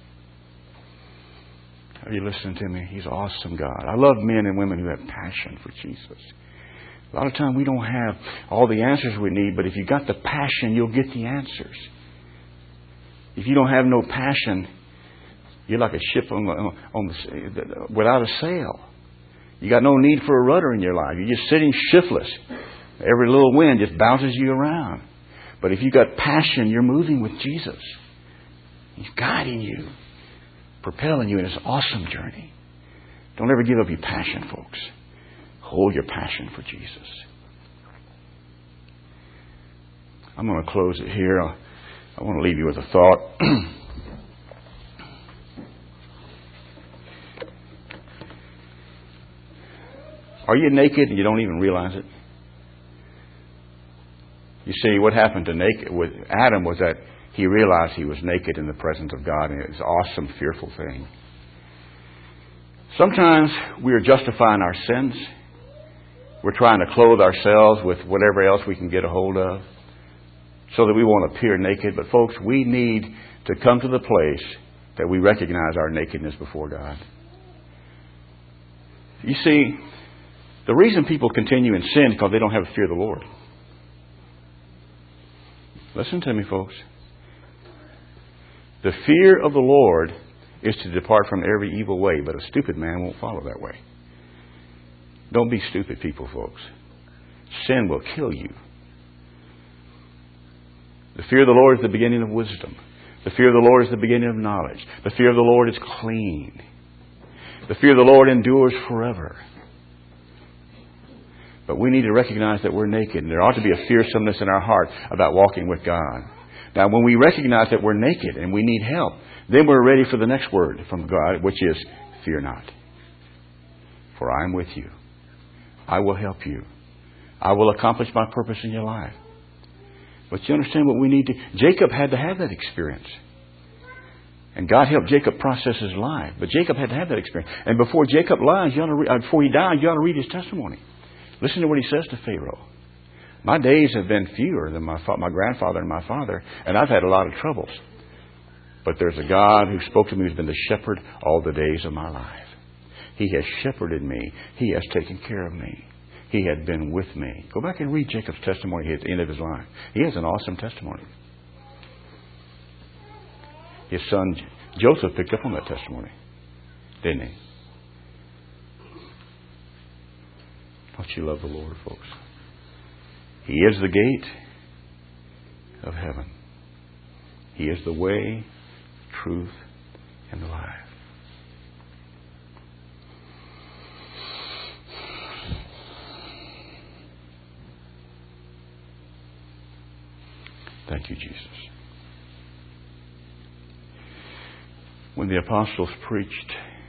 Are you listening to me? He's awesome God. I love men and women who have passion for Jesus. A lot of times we don't have all the answers we need, but if you got the passion, you'll get the answers. If you don't have no passion, you're like a ship without a sail. You got no need for a rudder in your life. You're just sitting shiftless. Every little wind just bounces you around. But if you got passion, you're moving with Jesus. He's guiding you, propelling you in this awesome journey. Don't ever give up your passion, folks. Hold your passion for Jesus. I'm going to close it here. I want to leave you with a thought. Are you naked and you don't even realize it? You see, what happened to with Adam was that he realized he was naked in the presence of God, and it was an awesome, fearful thing. Sometimes we are justifying our sins. We're trying to clothe ourselves with whatever else we can get a hold of so that we won't appear naked. But folks, we need to come to the place that we recognize our nakedness before God. You see, the reason people continue in sin is because they don't have a fear of the Lord. Listen to me, folks. The fear of the Lord is to depart from every evil way, but a stupid man won't follow that way. Don't be stupid people, folks. Sin will kill you. The fear of the Lord is the beginning of wisdom. The fear of the Lord is the beginning of knowledge. The fear of the Lord is clean. The fear of the Lord endures forever. But we need to recognize that we're naked. And there ought to be a fearsomeness in our heart about walking with God. Now, when we recognize that we're naked and we need help, then we're ready for the next word from God, which is, fear not. For I am with you. I will help you. I will accomplish my purpose in your life. But you understand what we need to... Jacob had to have that experience. And God helped Jacob process his life. But Jacob had to have that experience. And before Jacob lies, before he died, you ought to read his testimony. Listen to what he says to Pharaoh. My days have been fewer than my grandfather and my father, and I've had a lot of troubles. But there's a God who spoke to me who's been the shepherd all the days of my life. He has shepherded me. He has taken care of me. He had been with me. Go back and read Jacob's testimony at the end of his life. He has an awesome testimony. His son Joseph picked up on that testimony, didn't he? Don't you love the Lord, folks? He is the gate of heaven. He is the way, truth, and the life. Thank you, Jesus. When the apostles preached,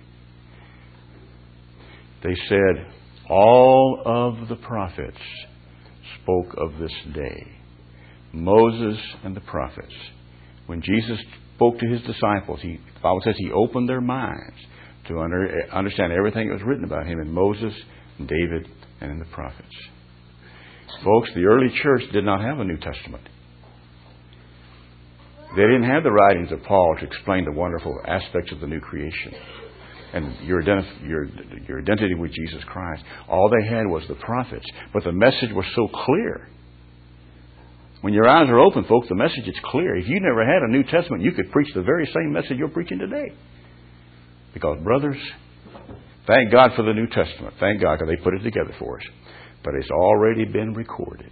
they said, all of the prophets spoke of this day. Moses and the prophets. When Jesus spoke to His disciples, the Bible says He opened their minds to understand everything that was written about Him in Moses, and David, and in the prophets. Folks, the early church did not have a New Testament. They didn't have the writings of Paul to explain the wonderful aspects of the new creation and your identity with Jesus Christ. All they had was the prophets. But the message was so clear. When your eyes are open, folks, the message is clear. If you never had a New Testament, you could preach the very same message you're preaching today. Because, brothers, thank God for the New Testament. Thank God because they put it together for us. But it's already been recorded.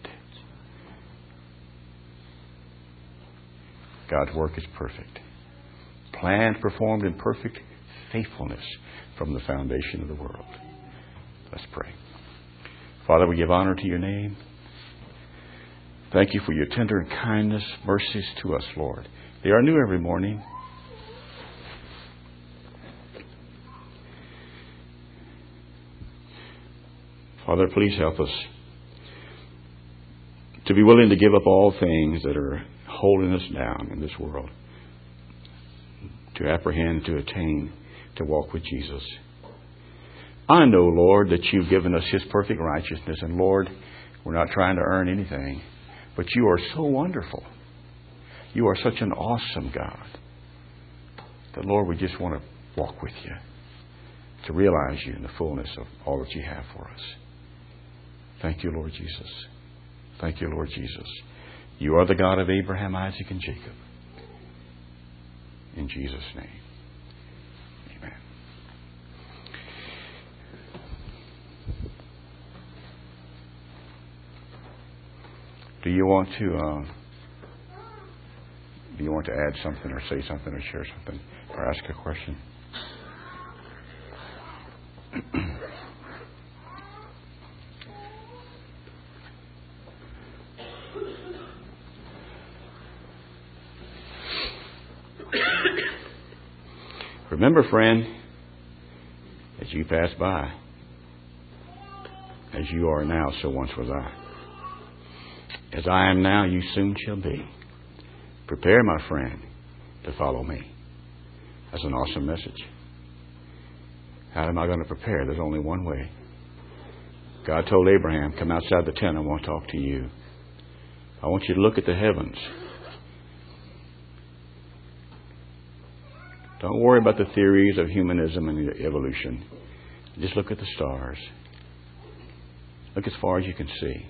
God's work is perfect. Planned, performed in perfect, faithfulness from the foundation of the world. Let's pray. Father, we give honor to your name. Thank you for your tender and kindness, mercies to us, Lord. They are new every morning. Father, please help us to be willing to give up all things that are holding us down in this world, to apprehend, to attain, to walk with Jesus. I know, Lord, that you've given us His perfect righteousness, and Lord, we're not trying to earn anything, but you are so wonderful. You are such an awesome God that, Lord, we just want to walk with you, to realize you in the fullness of all that you have for us. Thank you, Lord Jesus. Thank you, Lord Jesus. You are the God of Abraham, Isaac, and Jacob. In Jesus' name, amen. Do you want to add something or say something or share something or ask a question? Remember, friend, as you pass by, as you are now, so once was I. As I am now, you soon shall be. Prepare, my friend, to follow me. That's an awesome message. How am I going to prepare? There's only one way. God told Abraham, come outside the tent, I want to talk to you. I want you to look at the heavens. Don't worry about the theories of humanism and evolution. Just look at the stars. Look as far as you can see.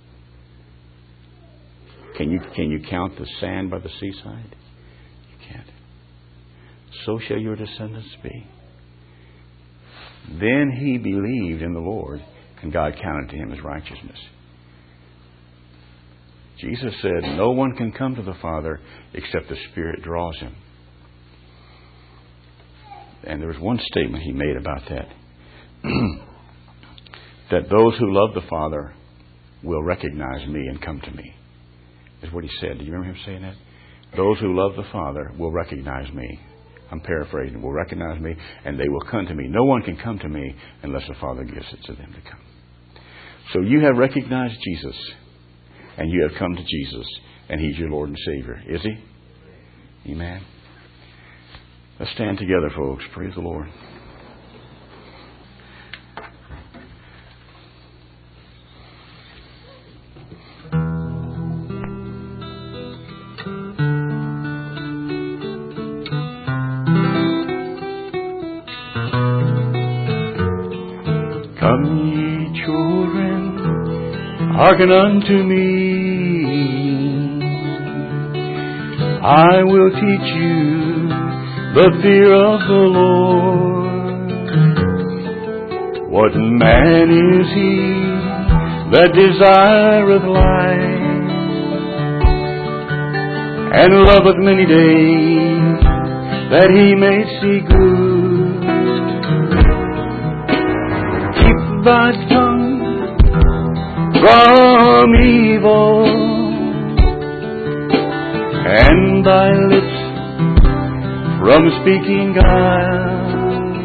Can you count the sand by the seaside? You can't. So shall your descendants be. Then he believed in the Lord, and God counted to him as righteousness. Jesus said, no one can come to the Father except the Spirit draws him. And there was one statement he made about that. That those who love the Father will recognize me and come to me. Is what he said. Do you remember him saying that? Those who love the Father will recognize me. I'm paraphrasing. Will recognize me and they will come to me. No one can come to me unless the Father gives it to them to come. So you have recognized Jesus and you have come to Jesus and He's your Lord and Savior. Is He? Amen. Let's stand together, folks. Praise the Lord. Come ye children, hearken unto me. I will teach you the fear of the Lord. What man is he that desireth life, and loveth many days, that he may see good? Keep thy tongue from evil, and thy lips from speaking guile.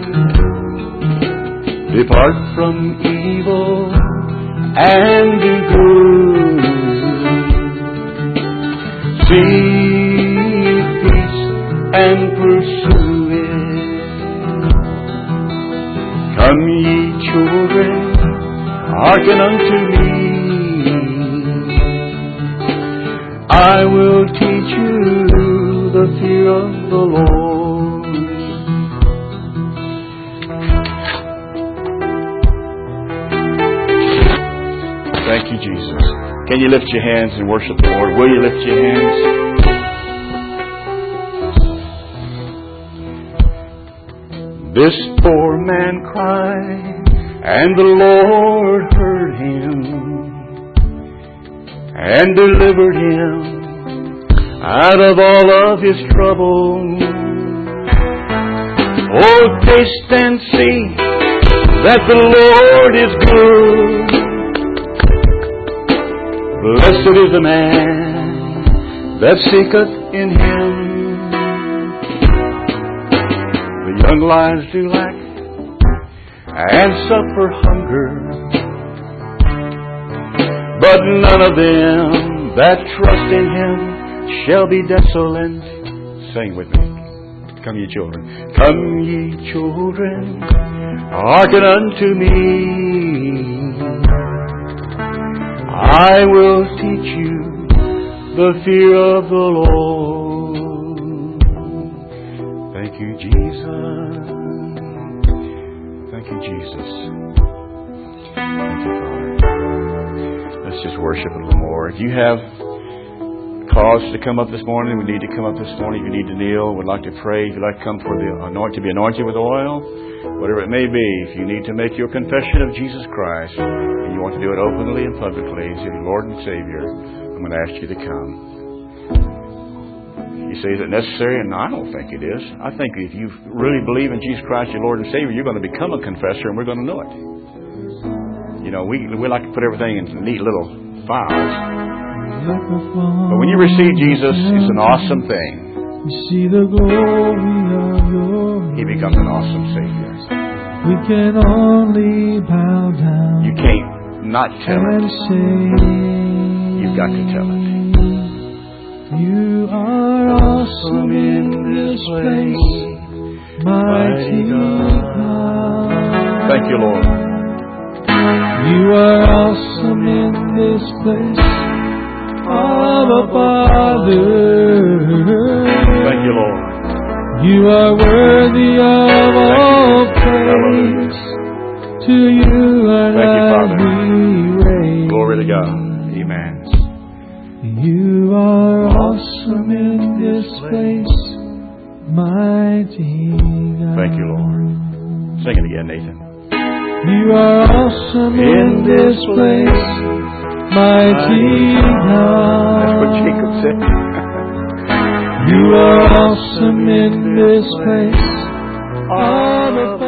Depart from evil and do good. Seek peace and pursue it. Come ye children, hearken unto me. I will teach you the fear of the Lord. Thank you, Jesus. Can you lift your hands and worship the Lord? Will you lift your hands? This poor man cried, and the Lord heard him and delivered him out of all of his trouble. Oh, taste and see that the Lord is good. Blessed is the man that seeketh in Him. The young lions do lack and suffer hunger, but none of them that trust in Him shall be desolate. Sing with me. Come ye children. Come ye children, hearken unto me. I will teach you the fear of the Lord. Thank you, Jesus. Thank you, Jesus. Thank you, Father. Let's just worship a little more. If you have cause to come up this morning, we need to come up this morning. If you need to kneel, would like to pray, if you'd like to come for the to be anointed with oil, whatever it may be, if you need to make your confession of Jesus Christ, and you want to do it openly and publicly as your Lord and Savior, I'm going to ask you to come. You say, is it necessary? And I don't think it is. I think if you really believe in Jesus Christ, your Lord and Savior, you're going to become a confessor, and we're going to know it. You know, we like to put everything in neat little files. But when you receive Jesus, it's an awesome thing. He becomes an awesome Savior. We can only bow down. You can't not tell it. You've got to tell it. You are awesome in this place, mighty God. Thank you, Lord. You are awesome in this place, Abba Father. Thank you, Lord. You are worthy of all praise. To you and Thank you, Father. we raise. Glory to God. Amen. You are awesome in this place, mighty God. Thank you, Lord. Sing it again, Nathan. You are awesome in this place, mighty God. That's what Jacob said. You are awesome in this place, Abba